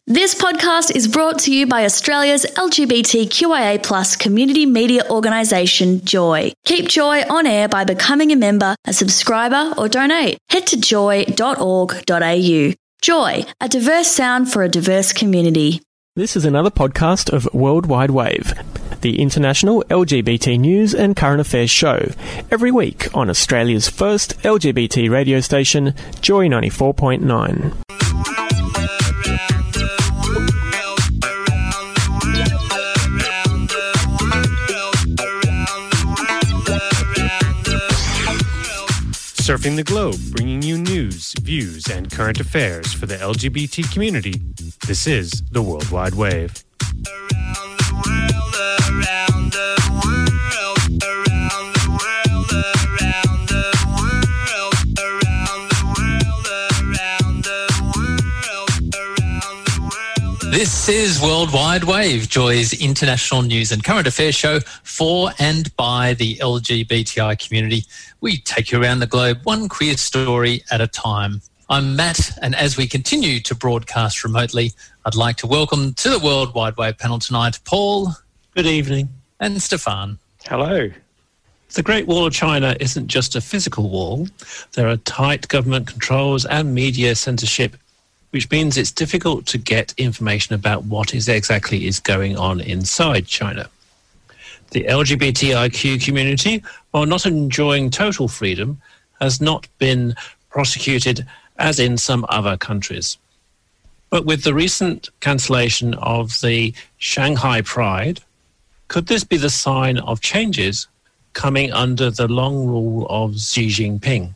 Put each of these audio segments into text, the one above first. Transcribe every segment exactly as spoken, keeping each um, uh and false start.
This podcast is brought to you by Australia's L G B T Q I A plus community media organisation, Joy. Keep Joy on air by becoming a member, a subscriber or donate. Head to joy dot org dot a u. Joy, a diverse sound for a diverse community. This is another podcast of World Wide Wave, the international L G B T news and current affairs show, every week on Australia's first L G B T radio station, Joy ninety-four point nine. Surfing the globe, bringing you news, views, and current affairs for the L G B T community. This is the World Wide Wave. Around the world, around the world, around the world, around the world, around the world, around the world, around the world. This is World Wide Wave, Joy's international news and current affairs show for and by the L G B T I community. We take you around the globe, one queer story at a time. I'm Matt, and as we continue to broadcast remotely, I'd like to welcome to the World Wide Wave panel tonight, Paul. Good evening. And Stefan. Hello. The Great Wall of China isn't just a physical wall. There are tight government controls and media censorship, which means it's difficult to get information about what is exactly is going on inside China. The L G B T I Q community, while not enjoying total freedom, has not been prosecuted as in some other countries. But with the recent cancellation of the Shanghai Pride, could this be the sign of changes coming under the long rule of Xi Jinping?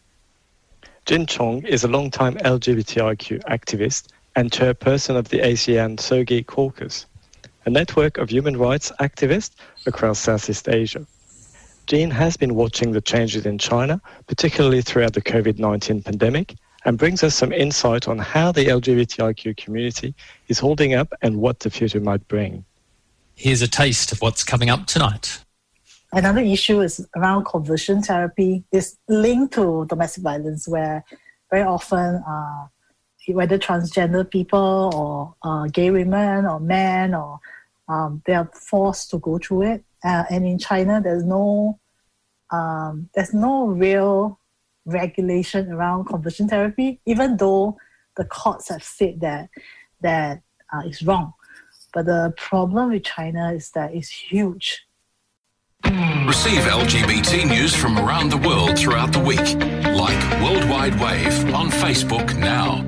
Jin Chong is a long-time L G B T I Q activist and chairperson of the ASEAN SOGI Caucus, a network of human rights activists across Southeast Asia. Jean has been watching the changes in China, particularly throughout the covid nineteen pandemic, and brings us some insight on how the L G B T I Q community is holding up and what the future might bring. Here's a taste of what's coming up tonight. Another issue is around conversion therapy. It's linked to domestic violence, where very often, uh, whether transgender people or uh, gay women or men, or um, they are forced to go through it. Uh, and in China, there's no um, there's no real regulation around conversion therapy, even though the courts have said that that uh, it's wrong. But the problem with China is that it's huge. Receive L G B T news from around the world throughout the week. Like World Wide Wave on Facebook now.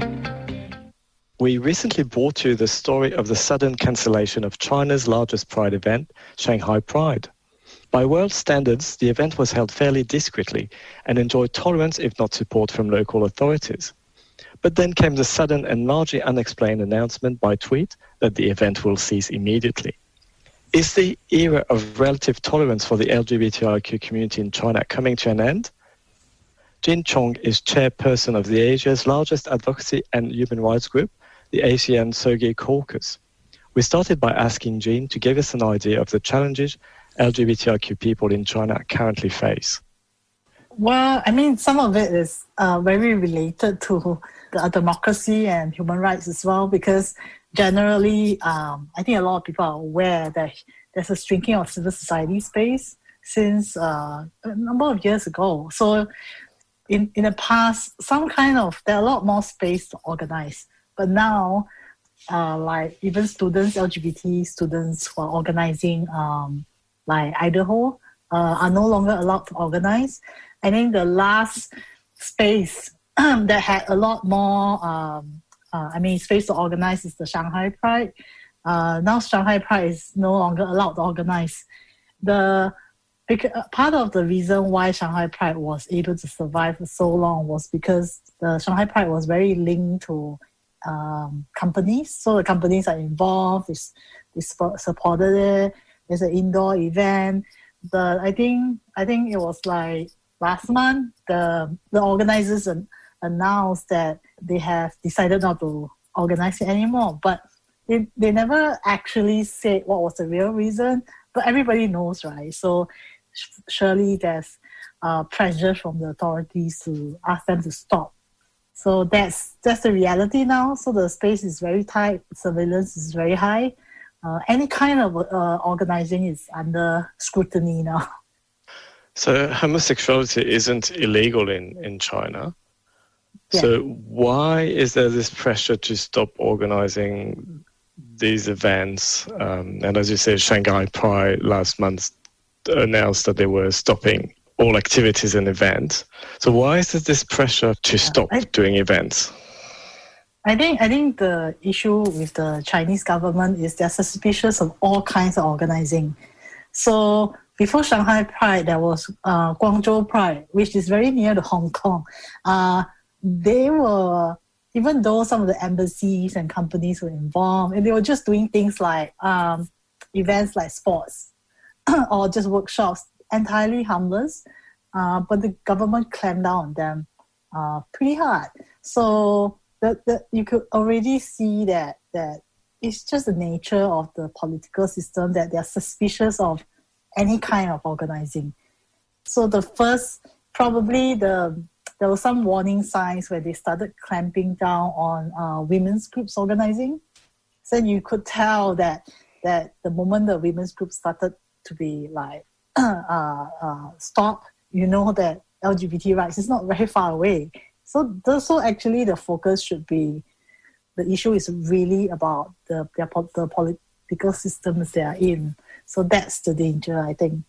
We recently brought you the story of the sudden cancellation of China's largest pride event, Shanghai Pride. By world standards, the event was held fairly discreetly and enjoyed tolerance if not support from local authorities. But then came the sudden and largely unexplained announcement by tweet that the event will cease immediately. Is the era of relative tolerance for the L G B T I Q community in China coming to an end? Jin Chong is chairperson of the Asia's largest advocacy and human rights group, the ASEAN SOGI Caucus. We started by asking Jin to give us an idea of the challenges L G B T I Q people in China currently face. Well, I mean, some of it is uh, very related to the democracy and human rights as well, because generally, um, I think a lot of people are aware that there's a shrinking of civil society space since uh, a number of years ago. So in, in the past, some kind of, there are a lot more space to organize. But now, uh, like even students, L G B T students who are organizing, um, like Idaho, uh, are no longer allowed to organize. I think the last space that had a lot more, um, uh, I mean, space to organize is the Shanghai Pride. Uh, now Shanghai Pride is no longer allowed to organize. The because, part of the reason why Shanghai Pride was able to survive for so long was because the Shanghai Pride was very linked to um, companies. So the companies are involved, they, they supported it. It's an indoor event. The I think I think it was like last month, the the organizers an, announced that they have decided not to organize it anymore. But they, they never actually said what was the real reason. But everybody knows, right? So surely there's uh, pressure from the authorities to ask them to stop So that's that's the reality now. So the space is very tight, surveillance is very high. Uh, any kind of uh, organizing is under scrutiny now. So homosexuality isn't illegal in, in China. Yeah. So why is there this pressure to stop organizing these events? Um, and as you said, Shanghai Pride last month announced that they were stopping all activities and events. So why is there this pressure to stop I, doing events? I think I think the issue with the Chinese government is they're suspicious of all kinds of organizing. So before Shanghai Pride, there was uh, Guangzhou Pride, which is very near to Hong Kong. Uh, they were, even though some of the embassies and companies were involved, and they were just doing things like um, events like sports or just workshops, entirely harmless. Uh, but the government clamped down on them uh, pretty hard. So the, the, you could already see that that it's just the nature of the political system that they're suspicious of any kind of organizing. So the first, probably the there were some warning signs where they started clamping down on uh, women's groups organizing. So you could tell that that the moment the women's group started to be like uh, uh, stopped, you know that L G B T rights is not very far away. So, so actually the focus should be, the issue is really about the, the, the political systems they are in. So that's the danger, I think.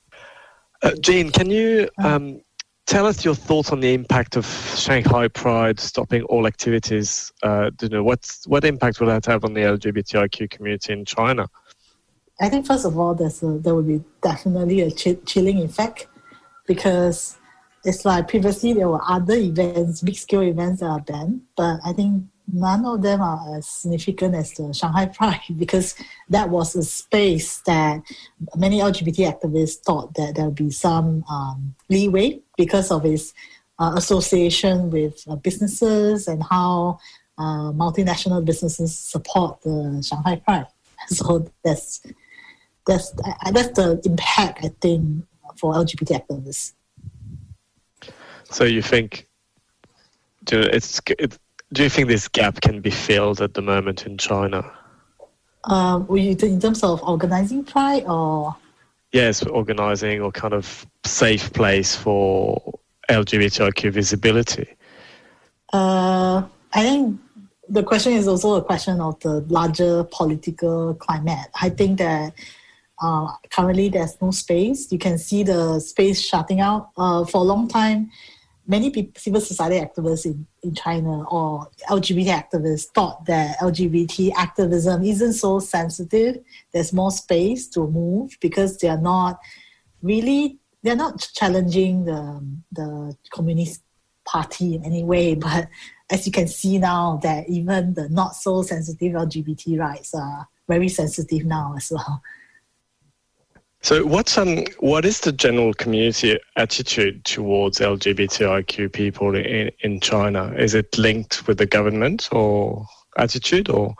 Uh, Jean, can you um, tell us your thoughts on the impact of Shanghai Pride stopping all activities? Uh, you know, what's, what impact will that have on the L G B T I Q community in China? I think first of all, there's a, there will be definitely a ch- chilling effect, because it's like previously there were other events, big-scale events that are banned, but I think none of them are as significant as the Shanghai Pride, because that was a space that many L G B T activists thought that there would be some um, leeway because of its uh, association with uh, businesses and how uh, multinational businesses support the Shanghai Pride. So that's that's that's the impact, I think, for L G B T activists. So you think, do you, it's, it, do you think this gap can be filled at the moment in China? Um, in terms of organizing Pride, or? Yes, organizing or kind of safe place for L G B T I Q visibility. Uh, I think the question is also a question of the larger political climate. I think that uh, currently there's no space. You can see the space shutting out. Uh, for a long time, many people, civil society activists in, in China or L G B T activists thought that L G B T activism isn't so sensitive. There's more space to move because they're not really, they're not challenging the, the Communist Party in any way. But as you can see now, that even the not so sensitive L G B T rights are very sensitive now as well. So what's um what is the general community attitude towards L G B T I Q people in, in China? Is it linked with the government or attitude, or?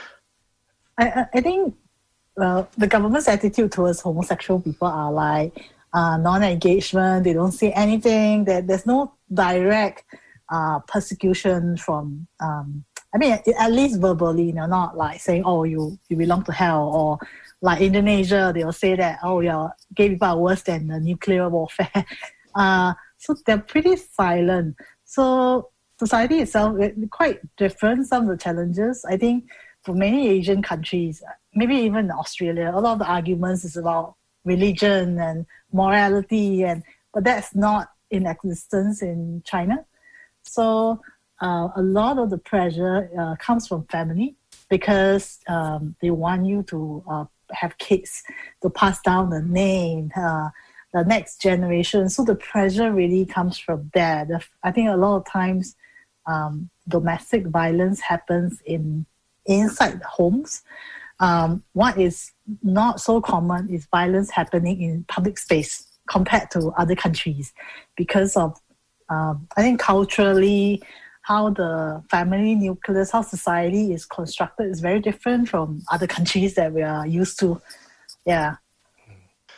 I I think well, the government's attitude towards homosexual people are like uh, non-engagement. They don't say anything. There, there's no direct uh, persecution from. Um, I mean, at least verbally, you know, not like saying, "Oh, you you belong to hell," or like Indonesia, they'll say that, oh, yeah, gay people are worse than the nuclear warfare. Uh, so they're pretty silent. So society itself is quite different, some of the challenges. I think for many Asian countries, maybe even Australia, a lot of the arguments is about religion and morality, and but that's not in existence in China. So uh, a lot of the pressure uh, comes from family, because um, they want you to uh, have kids to pass down the name, uh, the next generation. So the pressure really comes from there. The, I think a lot of times um, domestic violence happens in inside homes. Um, what is not so common is violence happening in public space compared to other countries, because of, um, I think culturally, how the family nucleus, how society is constructed is very different from other countries that we are used to. Yeah.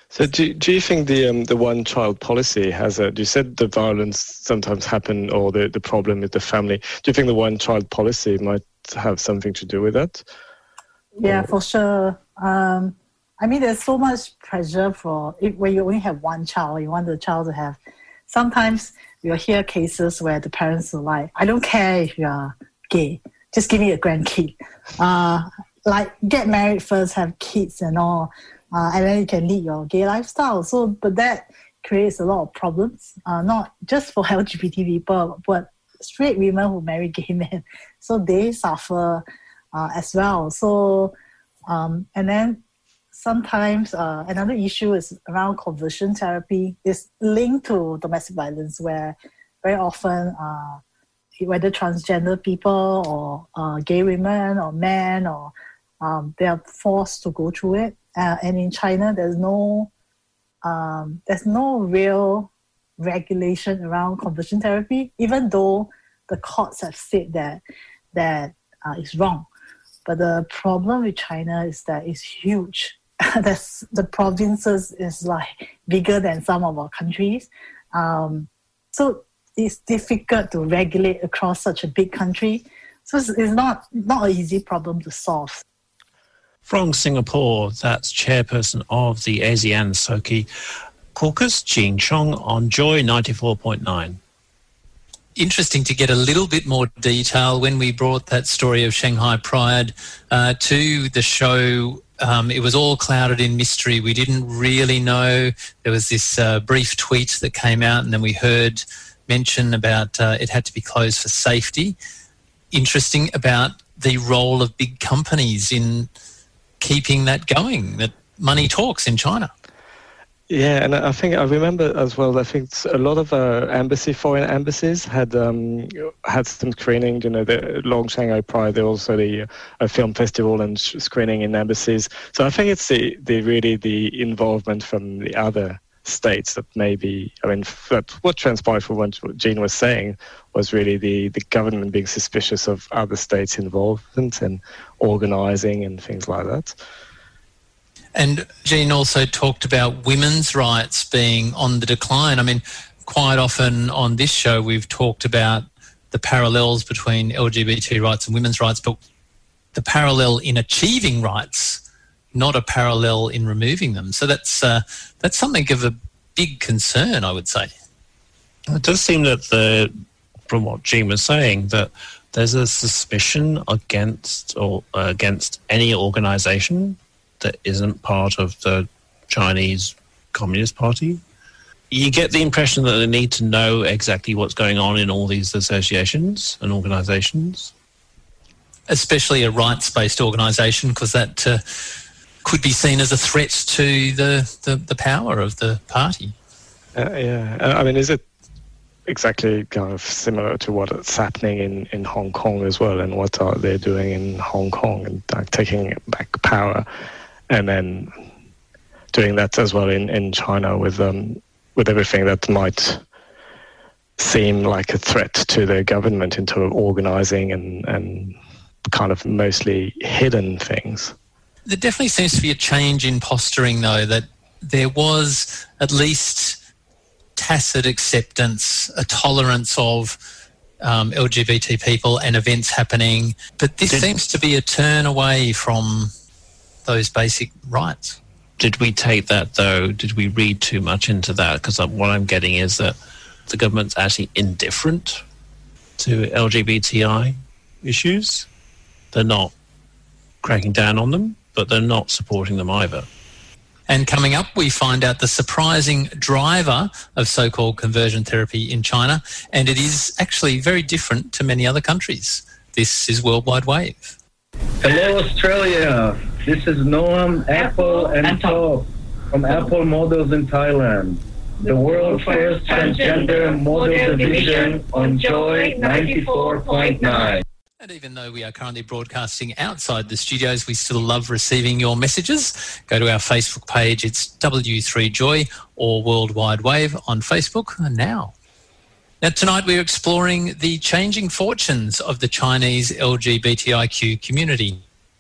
So do, do you think the um, the one-child policy has a, you said the violence sometimes happen or the, the problem with the family. Do you think the one-child policy might have something to do with that? Yeah, or? for sure. Um, I mean, there's so much pressure for, if, when you only have one child, you want the child to have, sometimes you'll hear cases where the parents are like, I don't care if you're gay, just give me a grandkid. Uh, like, get married first, have kids and all. Uh, and then you can lead your gay lifestyle. So, but that creates a lot of problems, uh, not just for L G B T people, but straight women who marry gay men. So they suffer uh, as well. So, um, and then sometimes uh, another issue is around conversion therapy. It's linked to domestic violence, where very often, uh, whether transgender people or uh, gay women or men, or um, they are forced to go through it. Uh, and in China, there's no um, there's no real regulation around conversion therapy, even though the courts have said that that uh, is wrong. But the problem with China is that it's huge. That's, the provinces is like bigger than some of our countries. Um, so it's difficult to regulate across such a big country. So it's, it's not not an easy problem to solve. From Singapore, that's chairperson of the ASEAN Soki Caucus, Jean Chong, on Joy ninety-four point nine. Interesting to get a little bit more detail. When we brought that story of Shanghai Pride uh, to the show, um, it was all clouded in mystery. We didn't really know. There was this uh, brief tweet that came out, and then we heard mention about uh, it had to be closed for safety. Interesting about the role of big companies in keeping that going, that money talks in China. Yeah, and I think I remember as well, I think a lot of uh, embassy, foreign embassies had um, had some screening, you know, the Long Shanghai Pride, there also the uh, film festival and sh- screening in embassies. So I think it's the, the really the involvement from the other states that maybe, I mean, that what transpired from what Jean was saying was really the, the government being suspicious of other states' involvement and organising and things like that. And Jean also talked about women's rights being on the decline. I mean, quite often on this show we've talked about the parallels between L G B T rights and women's rights, but the parallel in achieving rights, not a parallel in removing them. So that's uh, that's something of a big concern, I would say. It does seem that, the, from what Jean was saying, that there's a suspicion against or uh, against any organisation that isn't part of the Chinese Communist Party. You get the impression that they need to know exactly what's going on in all these associations and organisations. Especially a rights-based organisation, because that uh, could be seen as a threat to the, the, the power of the party. Uh, yeah, I mean, is it exactly kind of similar to what's happening in, in Hong Kong as well, and what are they doing in Hong Kong and uh, taking back power, and then doing that as well in, in China with um, with everything that might seem like a threat to the government into organising and, and kind of mostly hidden things. There definitely seems to be a change in posturing, though, that there was at least tacit acceptance, a tolerance of um, L G B T people and events happening. But this Did, seems to be a turn away from those basic rights. Did we take that, though? Did we read too much into that? Because what I'm getting is that the government's actually indifferent to L G B T I issues. They're not cracking down on them, but they're not supporting them either. And coming up, we find out the surprising driver of so-called conversion therapy in China, and it is actually very different to many other countries. This is Worldwide Wave. Hello, Australia. This is Noam, Apple, and Top from Apple Models in Thailand. The world's first transgender model division on Joy ninety-four point nine. And even though we are currently broadcasting outside the studios, we still love receiving your messages. Go to our Facebook page. It's W three Joy or Worldwide Wave on Facebook now. Now, tonight we're exploring the changing fortunes of the Chinese L G B T I Q community.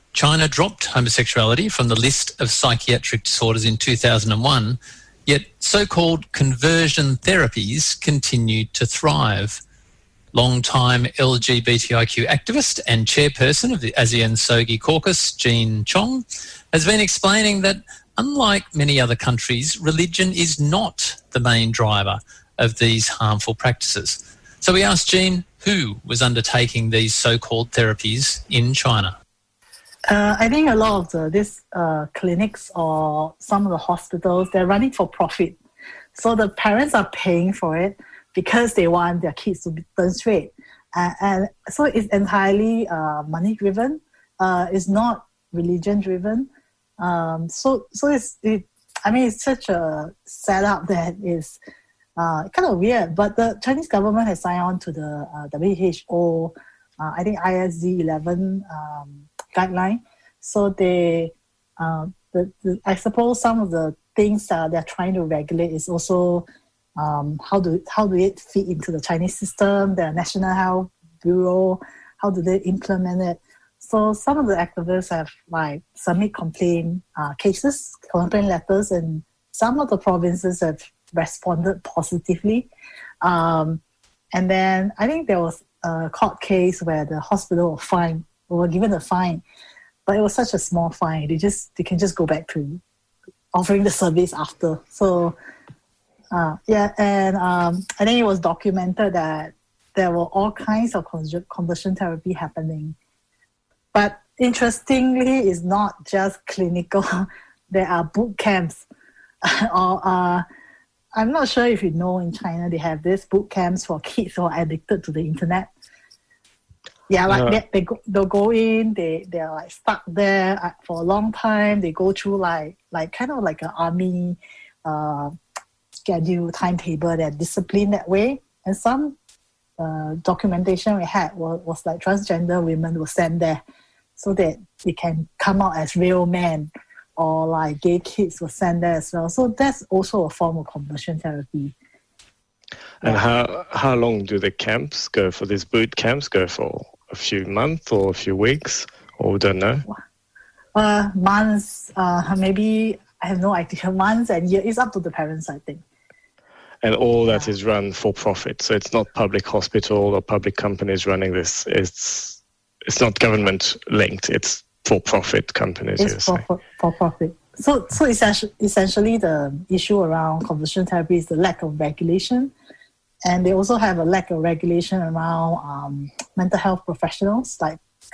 China dropped homosexuality from the list of psychiatric disorders in two thousand one, yet so-called conversion therapies continued to thrive. Long-time L G B T I Q activist and chairperson of the ASEAN SOGI caucus, Jean Chong, has been explaining that unlike many other countries, religion is not the main driver of these harmful practices. So we asked Jean who was undertaking these so-called therapies in China. Uh, I think a lot of the, these uh, clinics or some of the hospitals, they're running for profit. So the parents are paying for it because they want their kids to be turn straight. Uh, and so it's entirely uh, money-driven. Uh, it's not religion-driven. Um, so so it's, it, I mean, it's such a setup that is uh, kind of weird. But the Chinese government has signed on to the uh, W H O, uh, I think I S Z eleven um, guideline. So they, uh, the, the, I suppose some of the things that they're trying to regulate is also um, how do how do it fit into the Chinese system, the National Health Bureau, how do they implement it? So some of the activists have like submit complaint uh, cases, complaint letters, and some of the provinces have responded positively. Um, and then I think there was a court case where the hospital was fined, were given a fine, but it was such a small fine. They just they can just go back to offering the service after. So uh, yeah, and um, I think it was documented that there were all kinds of conversion therapy happening. But interestingly, it's not just clinical. There are boot camps. or uh, I'm not sure if you know, in China, they have these boot camps for kids who are addicted to the internet. Yeah, like uh, they, they go, they'll go in, they, they're like stuck there for a long time. They go through like like kind of like an army uh, schedule, timetable, they're disciplined that way. And some uh, documentation we had was, was like transgender women were sent there so that they can come out as real men, or like gay kids were sent there as well. So that's also a form of conversion therapy. And yeah. how how long do the camps go for? These boot camps go for a few months or a few weeks, or we don't know? Uh, months, uh, maybe, I have no idea. Months and years. It's up to the parents, I think. And all that yeah. is run for profit. So it's not public hospital or public companies running this. It's it's not government linked. It's for profit companies. It's for, for, for profit. So so essentially, essentially the issue around conversion therapy is the lack of regulation. And they also have a lack of regulation around um, mental health professionals, like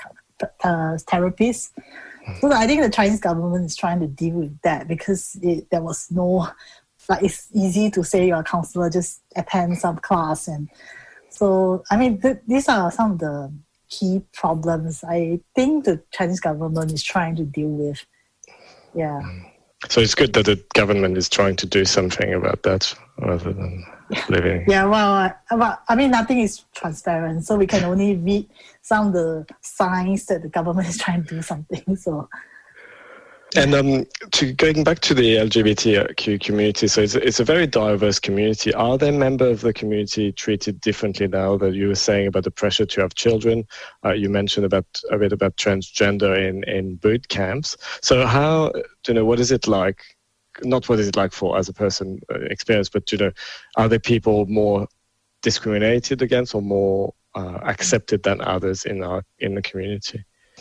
uh, therapists. So I think the Chinese government is trying to deal with that because it, there was no, like it's easy to say you're a counselor, just attend some class. And so, I mean, th- these are some of the key problems I think the Chinese government is trying to deal with. Yeah. So it's good that the government is trying to do something about that rather than living. Yeah, well, uh, well, I mean, nothing is transparent, so we can only read some of the signs that the government is trying to do something. So, and um, to going back to the L G B T Q community, so it's it's a very diverse community. Are there members of the community treated differently now? That you were saying about the pressure to have children. Uh, you mentioned about a bit about transgender in in boot camps. So how, you know, what is it like? Not what is it like for as a person uh, experience, but, you know, are there people more discriminated against or more uh, accepted than others in our in the community?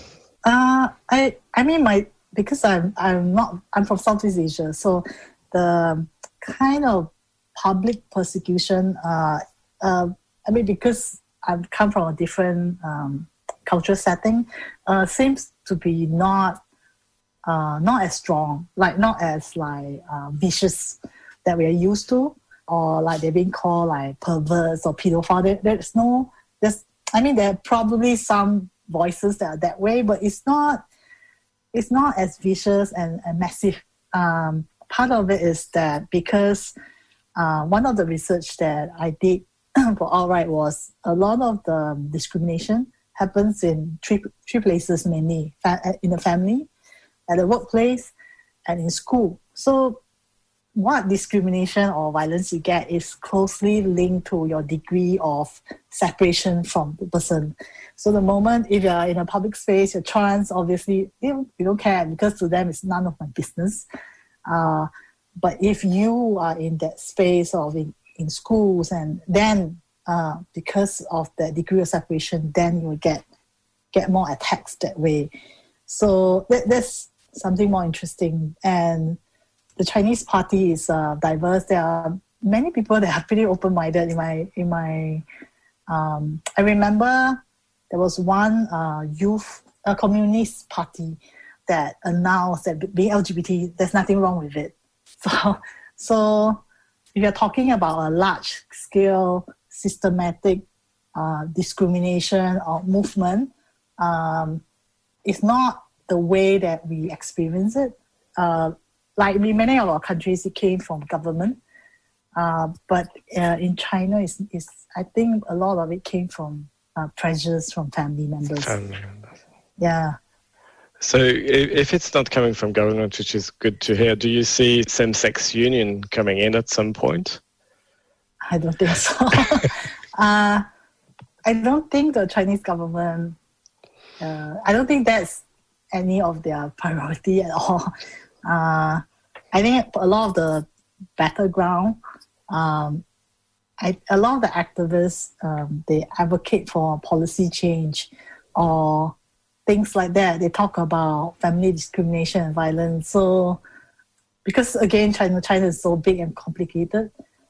Uh, I I mean my because I'm I'm not I'm from Southeast Asia, so the kind of public persecution. Uh, uh, I mean because I've come from a different um, cultural setting, uh, seems to be not. Uh, not as strong, like not as like uh, vicious that we are used to, or like they're being called like perverts or pedophile. There, there's no, there's, I mean, there are probably some voices that are that way, but it's not, it's not as vicious and, and massive. Um, part of it is that because uh, one of the research that I did for Alt-Right was a lot of the discrimination happens in three three places mainly, in the family, at the workplace, and in school. So what discrimination or violence you get is closely linked to your degree of separation from the person. So the moment if you're in a public space, you're trans, obviously you, you don't care because to them it's none of my business. Uh, but if you are in that space or in, in schools, and then uh, because of the degree of separation, then you will get get more attacks that way. So that, that's something more interesting. And the Chinese party is uh, diverse. There are many people that are pretty open-minded in my in my. Um, I remember there was one uh, youth, a communist party that announced that being L G B T, there's nothing wrong with it. So, so if you're talking about a large-scale, systematic uh, discrimination or movement, um, it's not the way that we experience it. Uh, like in many of our countries, it came from government. Uh, but uh, in China, it's, it's, I think a lot of it came from uh, pressures from family members. Family members. Yeah. So if, if it's not coming from government, which is good to hear, do you see same-sex union coming in at some point? I don't think so. uh, I don't think the Chinese government, uh, I don't think that's any of their priority at all. Uh, I think a lot of the battleground, um, I, a lot of the activists, um, they advocate for policy change or things like that. They talk about family discrimination and violence. So, because again, China, China is so big and complicated.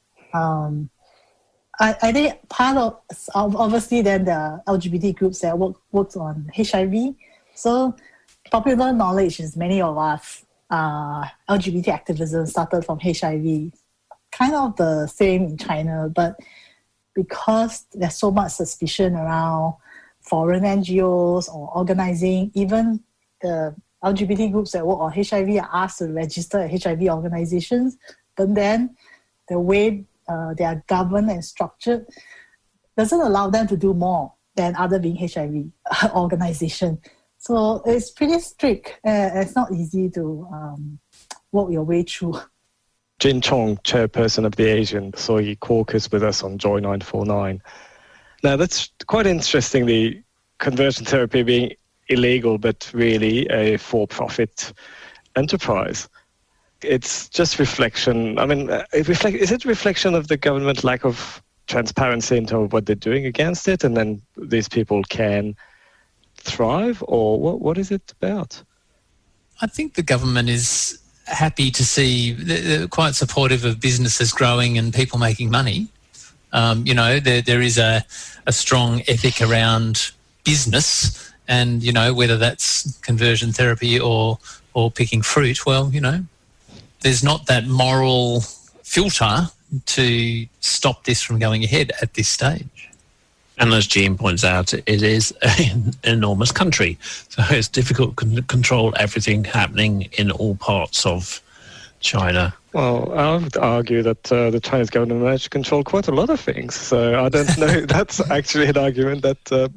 Um, I, I think part of, obviously, then the L G B T groups that work works on H I V. So, popular knowledge is many of us, uh, L G B T activism started from H I V. Kind of the same in China, but because there's so much suspicion around foreign N G Os or organizing, even the L G B T groups that work on H I V are asked to register at H I V organizations, but then the way uh, they are governed and structured doesn't allow them to do more than other being H I V organization. So it's pretty strict. Uh, it's not easy to um, work your way through. Jin Chong, chairperson of the Asian Soy Caucus, with us on Joy nine forty-nine. Now, that's quite interesting, the conversion therapy being illegal, but really a for-profit enterprise. It's just reflection. I mean, it reflect, is it reflection of the government lack of transparency into what they're doing against it, and then these people can thrive, or what? What is it about? I think the government is happy to see, they're quite supportive of businesses growing and people making money. Um, you know, there there is a, a strong ethic around business, and, you know, whether that's conversion therapy or or picking fruit, well, you know, there's not that moral filter to stop this from going ahead at this stage. And as Jean points out, it is an enormous country, so it's difficult to control everything happening in all parts of China. Well, I would argue that uh, the Chinese government managed to control quite a lot of things, so I don't know. That's actually an argument that... Uh,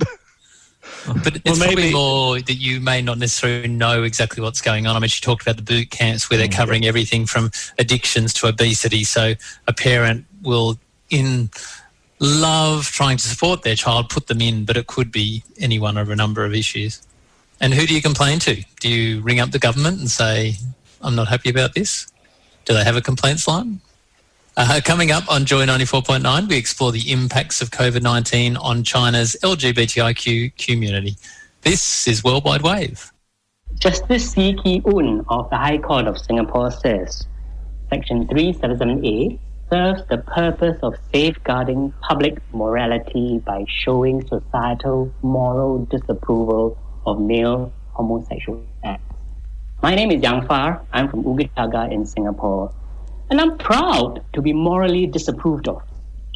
but it's well, probably more that you may not necessarily know exactly what's going on. I mean, she talked about the boot camps where they're covering everything from addictions to obesity, so a parent will, in love, trying to support their child, put them in, but it could be any one of a number of issues. And who do you complain to? Do you ring up the government and say, I'm not happy about this? Do they have a complaints line? Uh, coming up on Joy ninety-four point nine, we explore the impacts of COVID nineteen on China's L G B T I Q community. This is Worldwide Wave. Justice C. Ki Un of the High Court of Singapore says, Section three seventy-seven A serves the purpose of safeguarding public morality by showing societal moral disapproval of male homosexual acts. My name is Yang Far. I'm from Bukit Jaga in Singapore, and I'm proud to be morally disapproved of.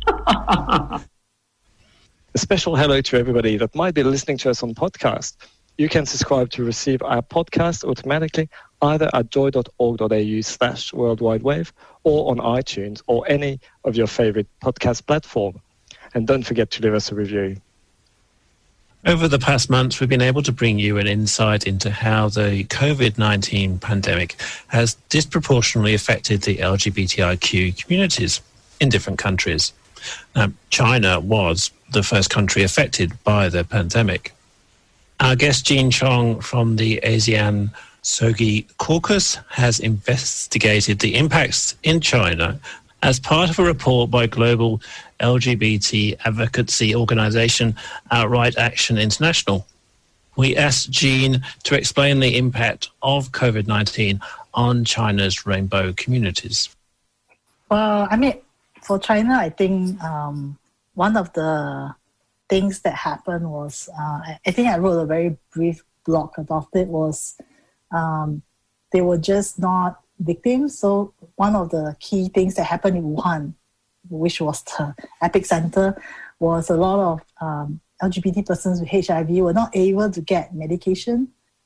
A special hello to everybody that might be listening to us on podcast. You can subscribe to receive our podcast automatically either at joy.org.au slash worldwide wave or on iTunes or any of your favorite podcast platform. And don't forget to leave us a review. Over the past months, we've been able to bring you an insight into how the COVID nineteen pandemic has disproportionately affected the L G B T I Q communities in different countries. Now, China was the first country affected by the pandemic. Our guest Jean Chong from the ASEAN SOGI Caucus has investigated the impacts in China as part of a report by global L G B T advocacy organisation Outright Action International. We asked Jean to explain the impact of COVID nineteen on China's rainbow communities. Well, I mean, for China, I think um, one of the things that happened was, uh, I think I wrote a very brief blog about it, was um, they were just not victims. So one of the key things that happened in Wuhan, which was the epicenter, was a lot of um, L G B T persons with H I V were not able to get medication.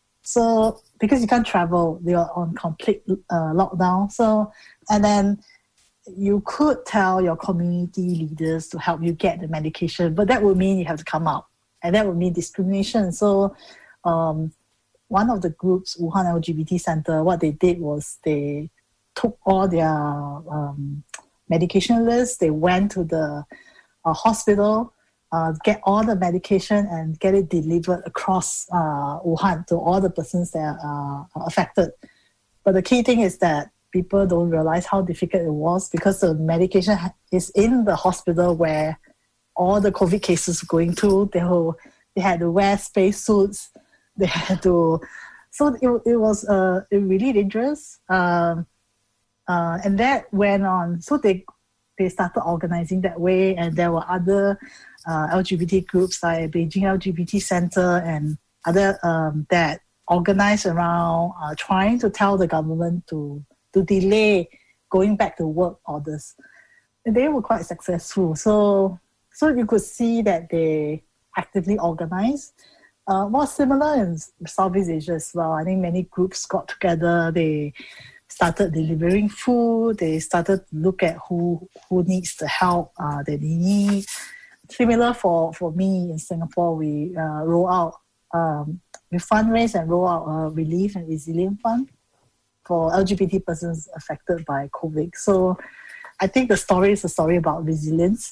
So because you can't travel, they are on complete uh, lockdown. So, and then you could tell your community leaders to help you get the medication, but that would mean you have to come out, and that would mean discrimination. So um, one of the groups, Wuhan L G B T Center, what they did was they took all their um, medication lists, they went to the uh, hospital, uh, get all the medication and get it delivered across uh, Wuhan to all the persons that are affected. But the key thing is that people don't realize how difficult it was, because the medication is in the hospital where all the COVID cases were going to. They, were, they had to wear space suits. They had to, so it, it was uh, really dangerous. Um, uh, and that went on. So they they started organizing that way, and there were other uh, L G B T groups like Beijing L G B T Center and other um, that organized around uh, trying to tell the government to to delay going back to work orders. And they were quite successful. So so you could see that they actively organized. Uh, more similar in Southeast Asia as well. I think many groups got together. They started delivering food. They started to look at who who needs the help uh, that they need. Similar for, for me in Singapore, we uh, roll out, um, we fundraise and roll out a relief and resilience fund for L G B T persons affected by COVID. So I think the story is a story about resilience.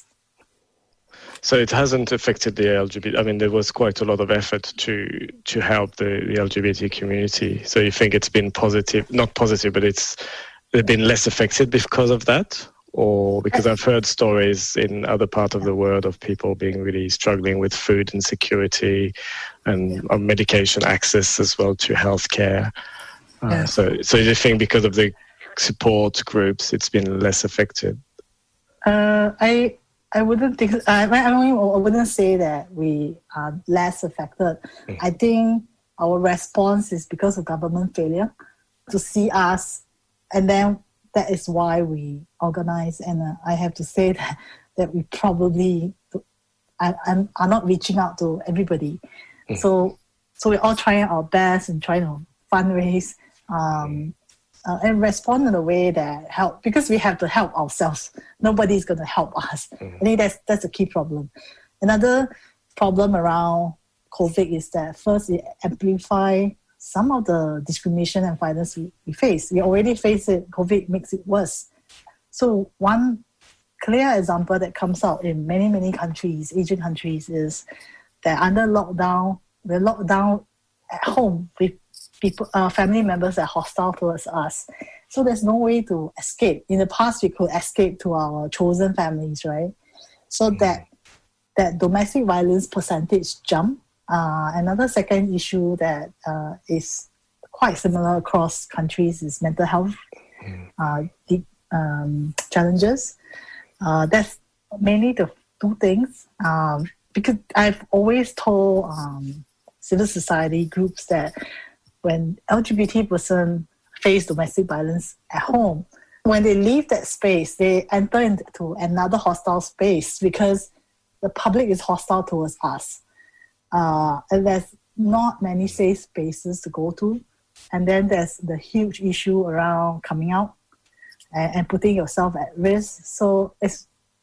So it hasn't affected the L G B T. I mean, there was quite a lot of effort to to help the, the L G B T community. So you think it's been positive, not positive, but it's they've been less affected because of that? Or because I've heard stories in other parts of the world of people being really struggling with food insecurity and yeah. medication access as well to healthcare. Uh, yeah. So, so you think because of the support groups, it's been less affected? Uh, I I wouldn't think. I, I, mean, I wouldn't say that we are less affected. Mm. I think our response is because of government failure to see us, and then that is why we organize. And uh, I have to say that that we probably I, I'm, are not reaching out to everybody. Mm. So so we're all trying our best and trying to fundraise. Um, Uh, and respond in a way that help, because we have to help ourselves. Nobody's going to help us. Mm-hmm. I think that's that's a key problem. Another problem around COVID is that first it amplifies some of the discrimination and violence we, we face. We already face it. COVID makes it worse. So one clear example that comes out in many, many countries, Asian countries, is that under lockdown, we're locked down at home with people, uh, family members are hostile towards us. So there's no way to escape. In the past, we could escape to our chosen families, right? So mm-hmm. that that domestic violence percentage jump. Uh, another second issue that uh, is quite similar across countries is mental health mm-hmm. uh, the, um, challenges. Uh, that's mainly the two things. Um, because I've always told um, civil society groups that when L G B T person face domestic violence at home, when they leave that space, they enter into another hostile space because the public is hostile towards us. Uh, and there's not many safe spaces to go to. And then there's the huge issue around coming out and, and putting yourself at risk. So it's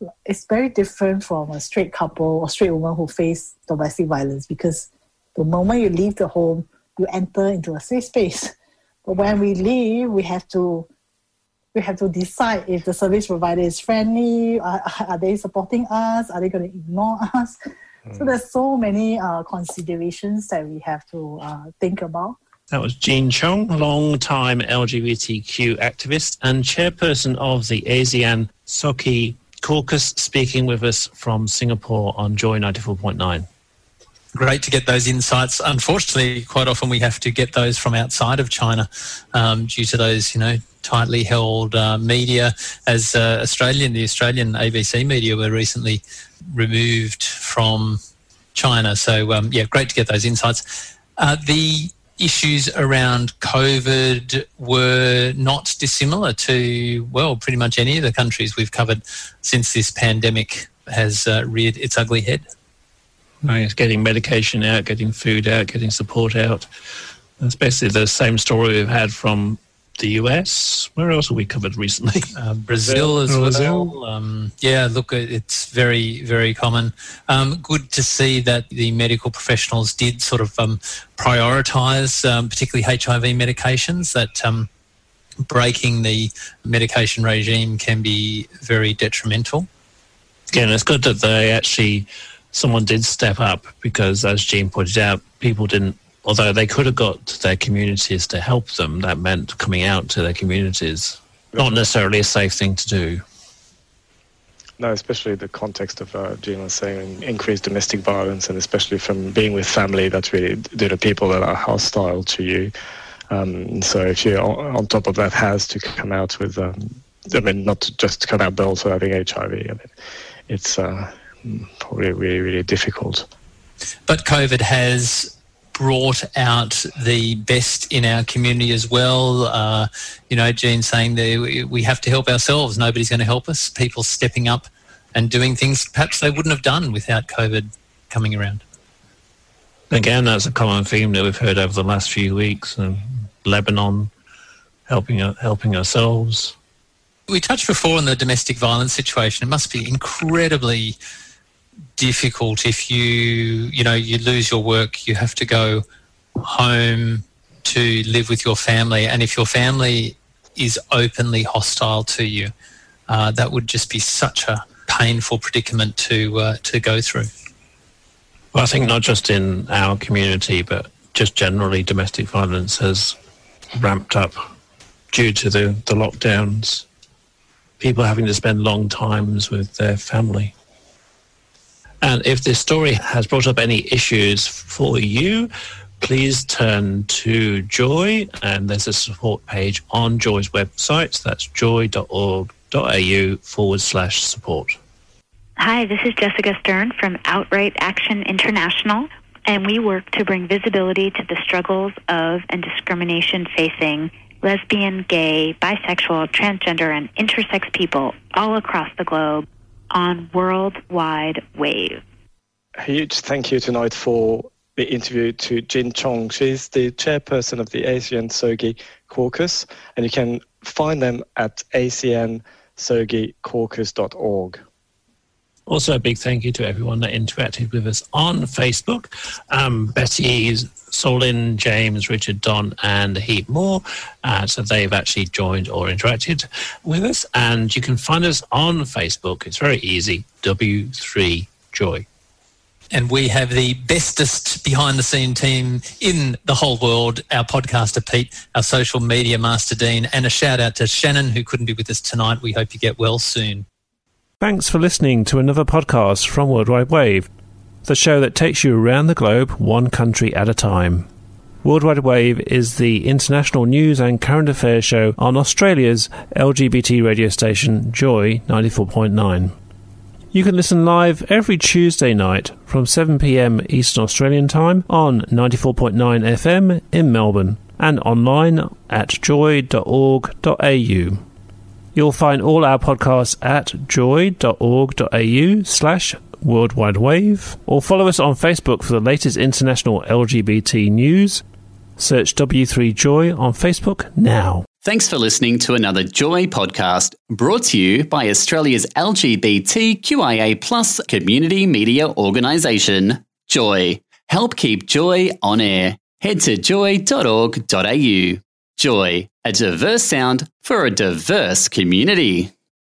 it's very different from a straight couple or straight woman who face domestic violence, because the moment you leave the home, you enter into a safe space. But when we leave, we have to we have to decide if the service provider is friendly. Are, are they supporting us? Are they going to ignore us? Mm. So there's so many uh, considerations that we have to uh, think about. That was Jean Chong, long-time L G B T Q activist and chairperson of the ASEAN Soki Caucus, speaking with us from Singapore on Joy ninety-four point nine. Great to get those insights. Unfortunately, quite often we have to get those from outside of China um, due to those, you know, tightly held uh, media. As uh, Australian, the Australian A B C media were recently removed from China. So, um, yeah, great to get those insights. Uh, the issues around COVID were not dissimilar to, well, pretty much any of the countries we've covered since this pandemic has uh, reared its ugly head. Right, getting medication out, getting food out, getting support out. That's basically the same story we've had from the U S. Where else have we covered recently? Uh, Brazil as Brazil. well. Um, yeah, look, it's very, very common. Um, good to see that the medical professionals did sort of um, prioritise, um, particularly H I V medications, that um, breaking the medication regime can be very detrimental. Yeah, and it's good that they actually... someone did step up, because, as Jean pointed out, people didn't, although they could have got their communities to help them, that meant coming out to their communities. Not necessarily a safe thing to do. No, especially the context of, uh, Jean was saying, increased domestic violence, and especially from being with family, that's really due to people that are hostile to you. Um, so if you're on, on top of that, has to come out with, um, I mean, not just to come out, but also having H I V. I mean, it's... Uh, probably really, really difficult. But COVID has brought out the best in our community as well. Uh, you know, Jean saying that we have to help ourselves. Nobody's going to help us. People stepping up and doing things perhaps they wouldn't have done without COVID coming around. Again, that's a common theme that we've heard over the last few weeks. Um, Lebanon, helping helping ourselves. We touched before on the domestic violence situation. It must be incredibly difficult if you, you know, you lose your work, you have to go home to live with your family, and if your family is openly hostile to you, uh, that would just be such a painful predicament to uh, to go through. Well, I think not just in our community, but just generally domestic violence has ramped up due to the, the lockdowns. People having to spend long times with their family. And if this story has brought up any issues for you, please turn to Joy, and there's a support page on Joy's website. That's joy.org.au forward slash support. Hi, this is Jessica Stern from Outright Action International, and we work to bring visibility to the struggles of and discrimination facing lesbian, gay, bisexual, transgender, and intersex people all across the globe on World Wide Wave. A huge thank you tonight for the interview to Jean Chong. She's the chairperson of the ASEAN Sogi Caucus, and you can find them at a s e a n sogi caucus dot org. Also, a big thank you to everyone that interacted with us on Facebook. Um, Betty, Solin, James, Richard, Don, and a heap more. Uh, so they've actually joined or interacted with us. And you can find us on Facebook. It's very easy, W three Joy. And we have the bestest behind-the-scene team in the whole world, our podcaster Pete, our social media master Dean, and a shout-out to Shannon, who couldn't be with us tonight. We hope you get well soon. Thanks for listening to another podcast from World Wide Wave, the show that takes you around the globe one country at a time. World Wide Wave is the international news and current affairs show on Australia's L G B T radio station Joy ninety-four point nine. You can listen live every Tuesday night from seven p m Eastern Australian Time on ninety-four point nine F M in Melbourne and online at joy dot org dot a u. You'll find all our podcasts at joy.org.au slash World Wide Wave, or follow us on Facebook for the latest international L G B T news. Search W three Joy on Facebook now. Thanks for listening to another Joy podcast brought to you by Australia's L G B T Q I A plus community media organisation, Joy. Help keep Joy on air. Head to joy dot org dot a u. Joy, a diverse sound for a diverse community.